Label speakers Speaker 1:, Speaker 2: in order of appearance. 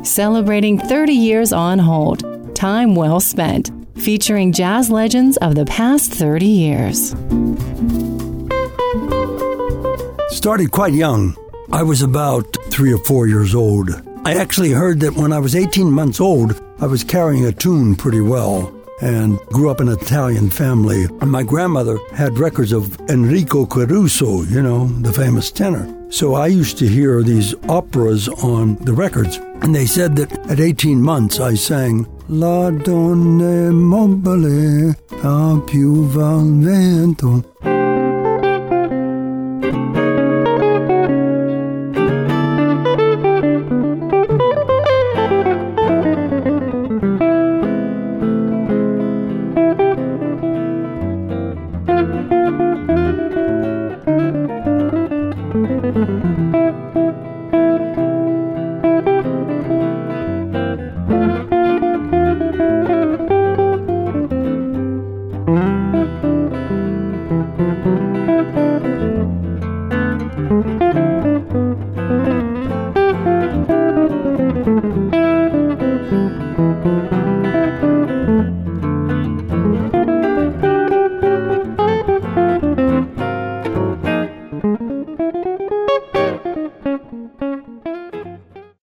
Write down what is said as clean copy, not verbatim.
Speaker 1: celebrating 30 years on hold. Time well spent, featuring jazz legends of the past 30 years.
Speaker 2: Started quite young. I was about 3 or 4 years old. I actually heard that when I was 18 months old, I was carrying a tune pretty well, and grew up in an Italian family. And my grandmother had records of Enrico Caruso, you know, the famous tenor. So I used to hear these operas on the records, and they said that at 18 months I sang La donna mobile a più va il vento.